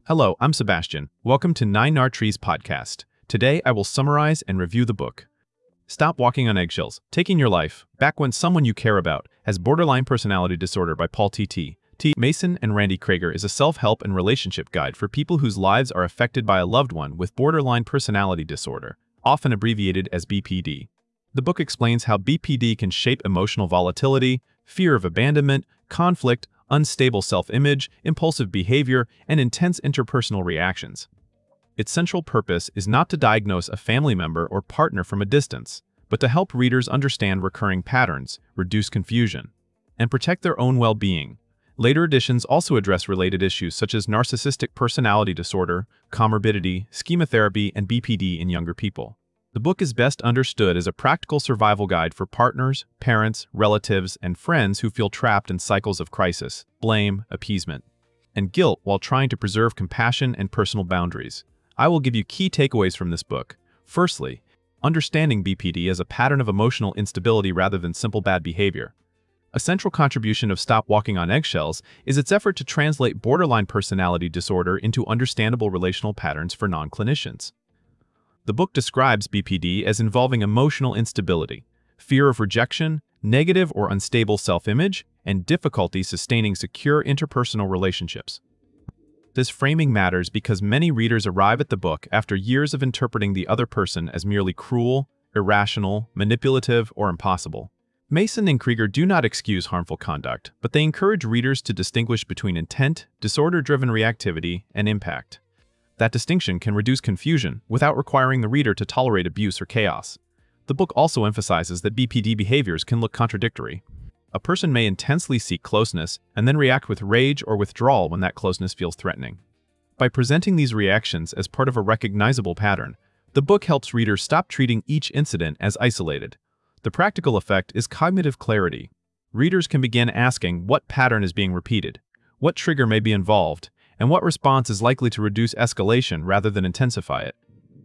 Hello, I'm Sebastian. Welcome to Nine Nar Trees podcast. Today, I will summarize and review the book. Stop Walking on Eggshells, Taking Your Life, Back When Someone You Care About Has Borderline Personality Disorder by Paul T. Mason and Randy Krager is a self-help and relationship guide for people whose lives are affected by a loved one with borderline personality disorder, often abbreviated as BPD. The book explains how BPD can shape emotional volatility, fear of abandonment, conflict, unstable self-image, impulsive behavior, and intense interpersonal reactions. Its central purpose is not to diagnose a family member or partner from a distance, but to help readers understand recurring patterns, reduce confusion, and protect their own well-being. Later editions also address related issues such as narcissistic personality disorder, comorbidity, schema therapy, and BPD in younger people. The book is best understood as a practical survival guide for partners, parents, relatives, and friends who feel trapped in cycles of crisis, blame, appeasement, and guilt while trying to preserve compassion and personal boundaries. I will give you key takeaways from this book. Firstly, understanding BPD as a pattern of emotional instability rather than simple bad behavior. A central contribution of Stop Walking on Eggshells is its effort to translate borderline personality disorder into understandable relational patterns for non-clinicians. The book describes BPD as involving emotional instability, fear of rejection, negative or unstable self-image, and difficulty sustaining secure interpersonal relationships. This framing matters because many readers arrive at the book after years of interpreting the other person as merely cruel, irrational, manipulative, or impossible. Mason and Krager do not excuse harmful conduct, but they encourage readers to distinguish between intent, disorder-driven reactivity, and impact. That distinction can reduce confusion without requiring the reader to tolerate abuse or chaos. The book also emphasizes that BPD behaviors can look contradictory. A person may intensely seek closeness and then react with rage or withdrawal when that closeness feels threatening. By presenting these reactions as part of a recognizable pattern, the book helps readers stop treating each incident as isolated. The practical effect is cognitive clarity. Readers can begin asking what pattern is being repeated, what trigger may be involved, and what response is likely to reduce escalation rather than intensify it.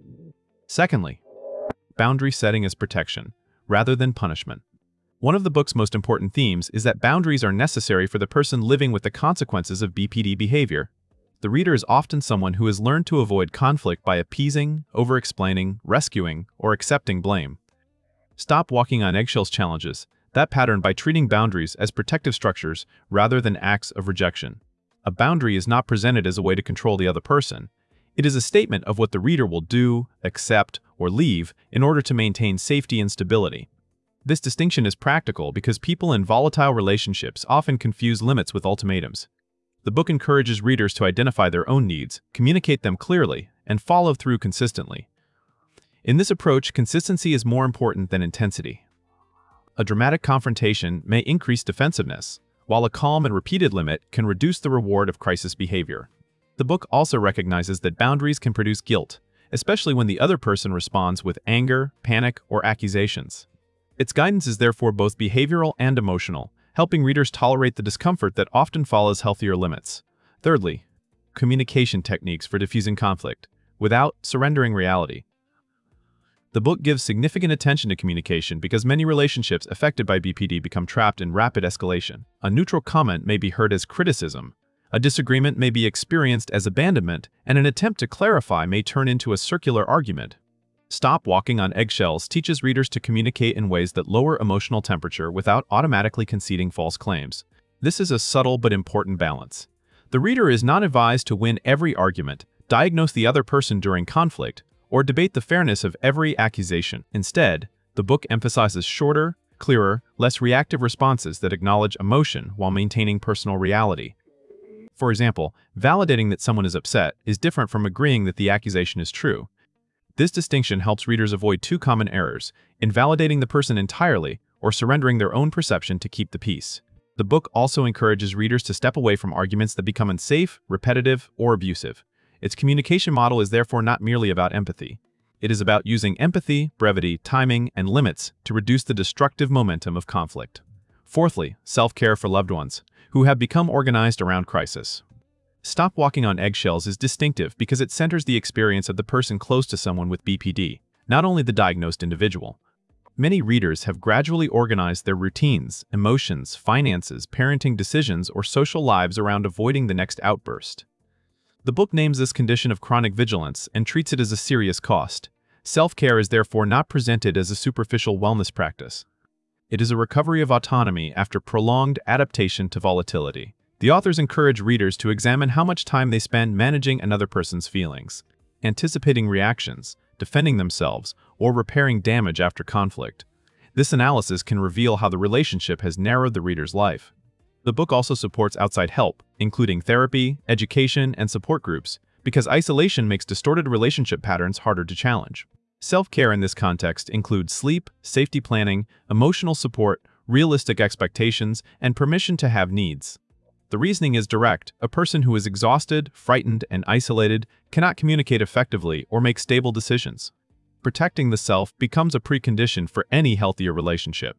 Secondly, boundary setting as protection, rather than punishment. One of the book's most important themes is that boundaries are necessary for the person living with the consequences of BPD behavior. The reader is often someone who has learned to avoid conflict by appeasing, over-explaining, rescuing, or accepting blame. Stop Walking on Eggshells challenges that pattern by treating boundaries as protective structures rather than acts of rejection. A boundary is not presented as a way to control the other person. It is a statement of what the reader will do, accept, or leave in order to maintain safety and stability. This distinction is practical because people in volatile relationships often confuse limits with ultimatums. The book encourages readers to identify their own needs, communicate them clearly, and follow through consistently. In this approach, consistency is more important than intensity. A dramatic confrontation may increase defensiveness, while a calm and repeated limit can reduce the reward of crisis behavior. The book also recognizes that boundaries can produce guilt, especially when the other person responds with anger, panic, or accusations. Its guidance is therefore both behavioral and emotional, helping readers tolerate the discomfort that often follows healthier limits. Thirdly, communication techniques for diffusing conflict, without surrendering reality. The book gives significant attention to communication because many relationships affected by BPD become trapped in rapid escalation. A neutral comment may be heard as criticism, a disagreement may be experienced as abandonment, and an attempt to clarify may turn into a circular argument. Stop Walking on Eggshells teaches readers to communicate in ways that lower emotional temperature without automatically conceding false claims. This is a subtle but important balance. The reader is not advised to win every argument, diagnose the other person during conflict, or debate the fairness of every accusation. Instead, the book emphasizes shorter, clearer, less reactive responses that acknowledge emotion while maintaining personal reality. For example, validating that someone is upset is different from agreeing that the accusation is true. This distinction helps readers avoid two common errors: invalidating the person entirely or surrendering their own perception to keep the peace. The book also encourages readers to step away from arguments that become unsafe, repetitive, or abusive. Its communication model is therefore not merely about empathy. It is about using empathy, brevity, timing, and limits to reduce the destructive momentum of conflict. Fourthly, self-care for loved ones who have become organized around crisis. Stop Walking on Eggshells is distinctive because it centers the experience of the person close to someone with BPD, not only the diagnosed individual. Many readers have gradually organized their routines, emotions, finances, parenting decisions, or social lives around avoiding the next outburst. The book names this condition of chronic vigilance and treats it as a serious cost. Self-care is therefore not presented as a superficial wellness practice. It is a recovery of autonomy after prolonged adaptation to volatility. The authors encourage readers to examine how much time they spend managing another person's feelings, anticipating reactions, defending themselves, or repairing damage after conflict. This analysis can reveal how the relationship has narrowed the reader's life. The book also supports outside help, including therapy, education, and support groups, because isolation makes distorted relationship patterns harder to challenge. Self-care in this context includes sleep, safety planning, emotional support, realistic expectations, and permission to have needs. The reasoning is direct. A person who is exhausted, frightened, and isolated cannot communicate effectively or make stable decisions. Protecting the self becomes a precondition for any healthier relationship.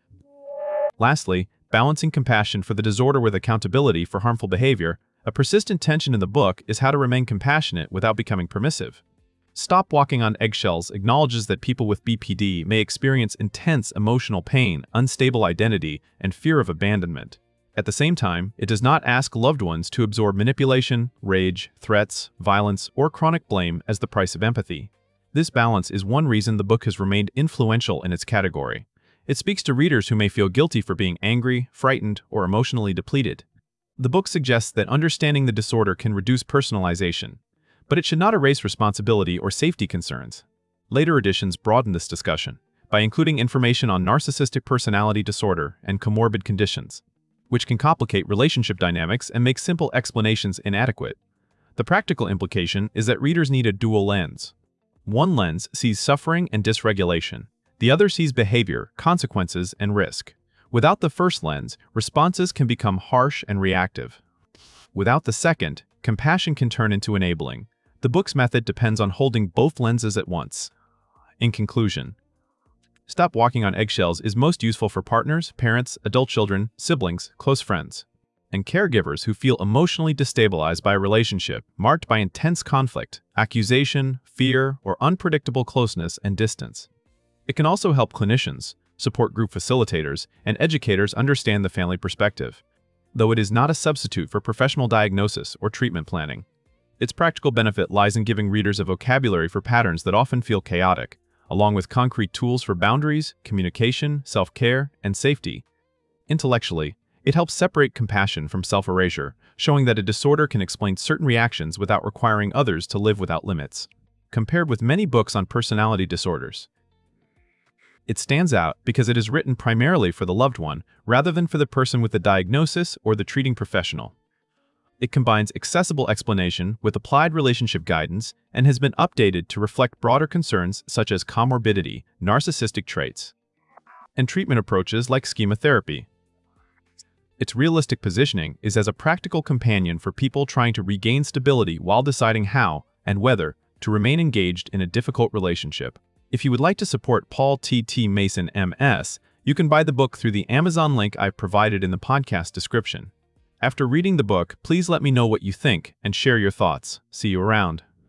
Lastly, balancing compassion for the disorder with accountability for harmful behavior. A persistent tension in the book is how to remain compassionate without becoming permissive. Stop Walking on Eggshells acknowledges that people with BPD may experience intense emotional pain, unstable identity, and fear of abandonment. At the same time, it does not ask loved ones to absorb manipulation, rage, threats, violence, or chronic blame as the price of empathy. This balance is one reason the book has remained influential in its category. It speaks to readers who may feel guilty for being angry, frightened, or emotionally depleted. The book suggests that understanding the disorder can reduce personalization, but it should not erase responsibility or safety concerns. Later editions broaden this discussion by including information on narcissistic personality disorder and comorbid conditions, which can complicate relationship dynamics and make simple explanations inadequate. The practical implication is that readers need a dual lens. One lens sees suffering and dysregulation. The other sees behavior, consequences, and risk. Without the first lens, responses can become harsh and reactive. Without the second, compassion can turn into enabling. The book's method depends on holding both lenses at once. In conclusion, Stop Walking on Eggshells is most useful for partners, parents, adult children, siblings, close friends, and caregivers who feel emotionally destabilized by a relationship marked by intense conflict, accusation, fear, or unpredictable closeness and distance. It can also help clinicians, support group facilitators, and educators understand the family perspective, though it is not a substitute for professional diagnosis or treatment planning. Its practical benefit lies in giving readers a vocabulary for patterns that often feel chaotic, along with concrete tools for boundaries, communication, self-care, and safety. Intellectually, it helps separate compassion from self-erasure, showing that a disorder can explain certain reactions without requiring others to live without limits. Compared with many books on personality disorders, it stands out because it is written primarily for the loved one rather than for the person with the diagnosis or the treating professional. It combines accessible explanation with applied relationship guidance and has been updated to reflect broader concerns such as comorbidity, narcissistic traits, and treatment approaches like schema therapy. Its realistic positioning is as a practical companion for people trying to regain stability while deciding how and whether to remain engaged in a difficult relationship. If you would like to support Paul T. Mason, M.S., you can buy the book through the Amazon link I've provided in the podcast description. After reading the book, please let me know what you think and share your thoughts. See you around.